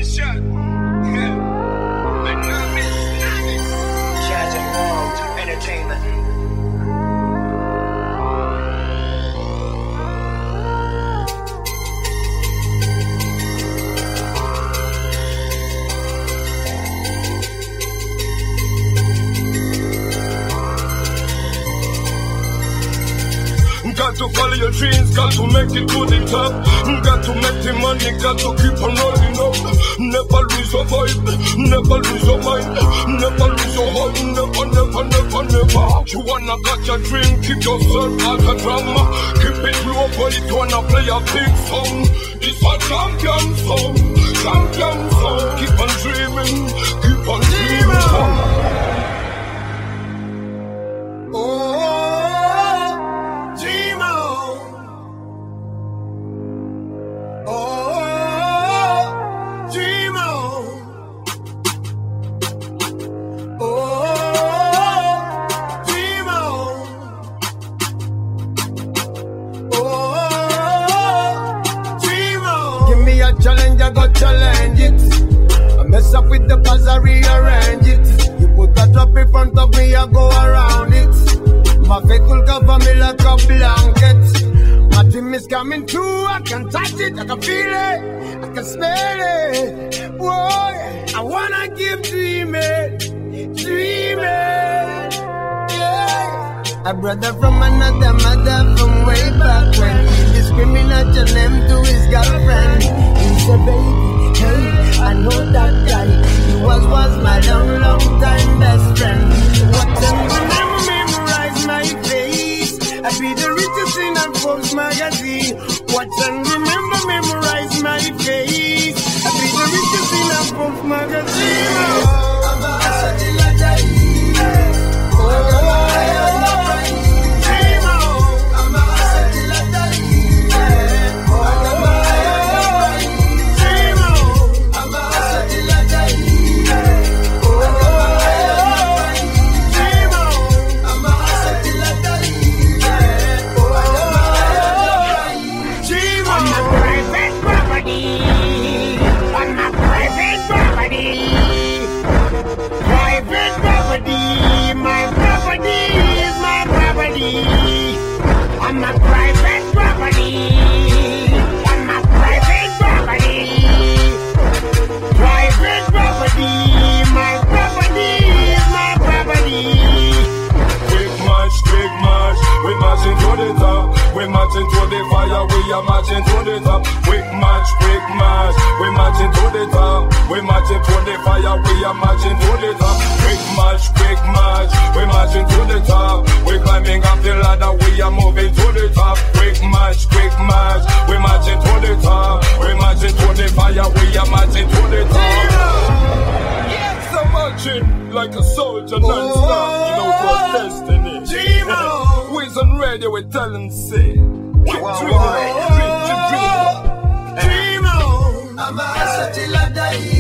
shot. Shazam World Entertainment. Got to follow your dreams, got to make it to the top. Got to make the money, got to keep on rolling up. Never lose your vibe, never lose your mind, never lose your heart, never, never, never, never. You wanna catch a dream, keep yourself out of drama. Keep it low, but you wanna play a big song. It's a champion song, champion song. Keep on dreaming, keep on dreaming. Challenge, I got challenge it. I mess up with the buzz, I rearrange it. You put a drop in front of me, I go around it. My faith will cover me like a blanket. My dream is coming true, I can touch it, I can feel it, I can smell it. Boy, I wanna keep dreaming, dreaming. Yeah. A brother from another mother from way back when. He's screaming at your name to his girlfriend. He said, baby, hey, I know that guy. He was my long, long time best friend. What can remember, memorize my face. I be the richest in a Forbes magazine. What can remember, memorize my face. I be the richest in a Forbes magazine. I'm a private property. I'm a private property. Private property. My property is my property. Quick march, we marching to the top. We marching to the fire, we are marching to the top. Quick march, we marching to the top. We marching to the fire, we are marching to the top. Quick march, we marching to the top. We climbing up the ladder, we are moving to the top. Quick march, we marching to the top. We marching to the fire, we are marching to the top. Yes, I'm marching like a soldier non-stop. You know what's destiny. We's on radio, we tell them say, keep dreaming, dream. I'm a till I die.